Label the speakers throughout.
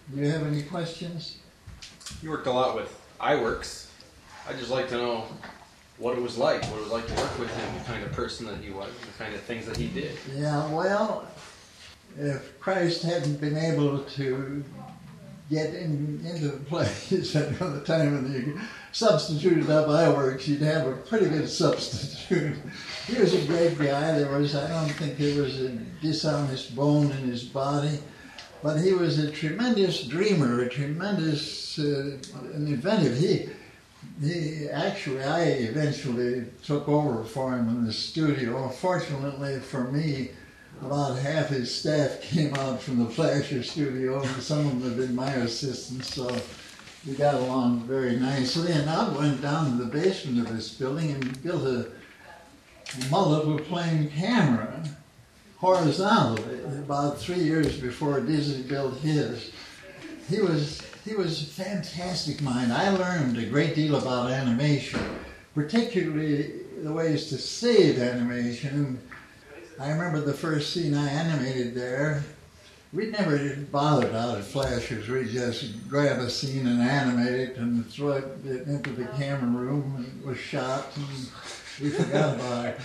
Speaker 1: Do you have any questions?
Speaker 2: You worked a lot with iWorks. I'd just like to know what it was like to work with him, the kind of person that he was, the kind of things that he did.
Speaker 1: Yeah, well, if Christ hadn't been able to get into the place at the time when you substituted up iWorks, you'd have a pretty good substitute. He was a great guy. I don't think there was a dishonest bone in his body, but he was a tremendous dreamer, a tremendous and inventive. I eventually took over for him in the studio. Fortunately for me, about half his staff came out from the Flasher studio, and some of them had been my assistants, so we got along very nicely. And I went down to the basement of this building and built a multiple plane camera horizontally about 3 years before Disney built his. He was a fantastic mind. I learned a great deal about animation, particularly the ways to save animation. I remember the first scene I animated there. We'd never bothered out at Flashers. We'd just grab a scene and animate it and throw it into the camera room, and it was shot, and we forgot about it.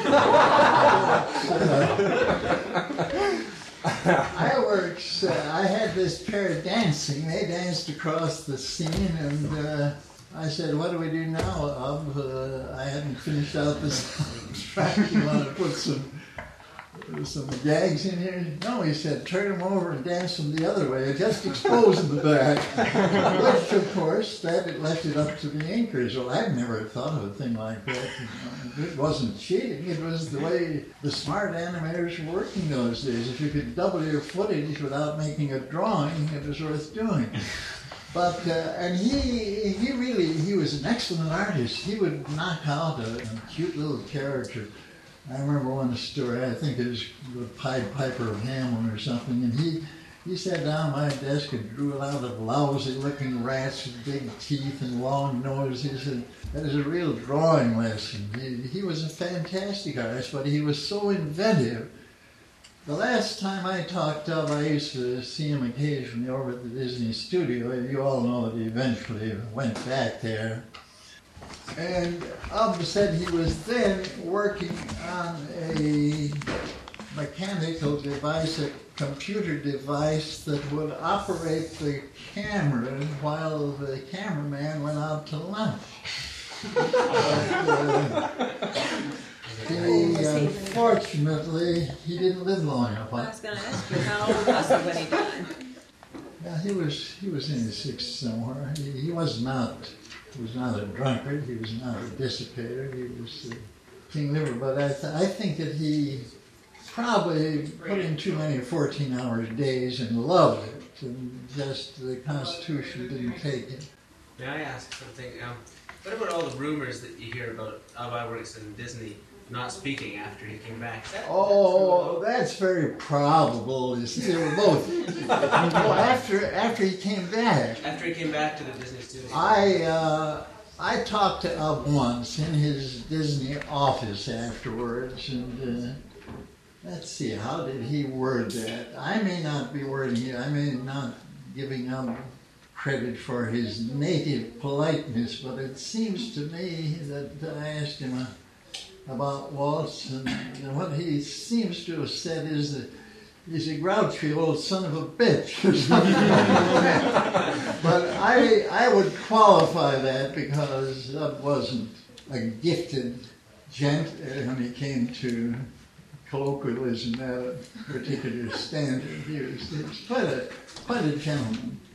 Speaker 1: iWorks, I had this pair dancing. They danced across the scene, and I said, "What do we do now, I hadn't finished out this track. You want to put some gags in here?" "No," he said, "turn them over and dance them the other way, just exposing the back." Which, of course, that left it up to the inkers. Well, I'd never thought of a thing like that. It wasn't cheating. It was the way the smart animators were working those days. If you could double your footage without making a drawing, it was worth doing. But, and he was an excellent artist. He would knock out a cute little character. I remember one story, I think it was the Pied Piper of Hamelin or something, and he sat down at my desk and drew a lot of lousy-looking rats with big teeth and long noses. He said, "That is a real drawing lesson." He was a fantastic artist, but he was so inventive. The last time I talked to him, I used to see him occasionally over at the Disney studio. You all know that he eventually went back there. And Ub said he was then working on a mechanical device, a computer device that would operate the camera while the cameraman went out to lunch. Unfortunately, he didn't live long enough.
Speaker 3: I was going to ask you, how old was he when he died?
Speaker 1: Yeah, he was in his 60s somewhere. He was not a drunkard. He was not a dissipator. He was King Liver. But I think that he probably put in too many 14-hour days and loved it. And just the Constitution didn't take it.
Speaker 4: May I ask something? What about all the rumors that you hear about iWorks and Disney not speaking after he came back?
Speaker 1: That's very probable. You see, they were both. After he came back.
Speaker 4: After he came back to the Disney studio.
Speaker 1: I talked to Ub once in his Disney office afterwards, and let's see, how did he word that? I may not be wording it. I may not giving Ub credit for his native politeness, but it seems to me that I asked him about Waltz, and what he seems to have said is that he's a grouchy old son of a bitch or something like that. But I would qualify that because Ub wasn't a gifted gent when he came to colloquialism at a particular standard. He was quite a gentleman.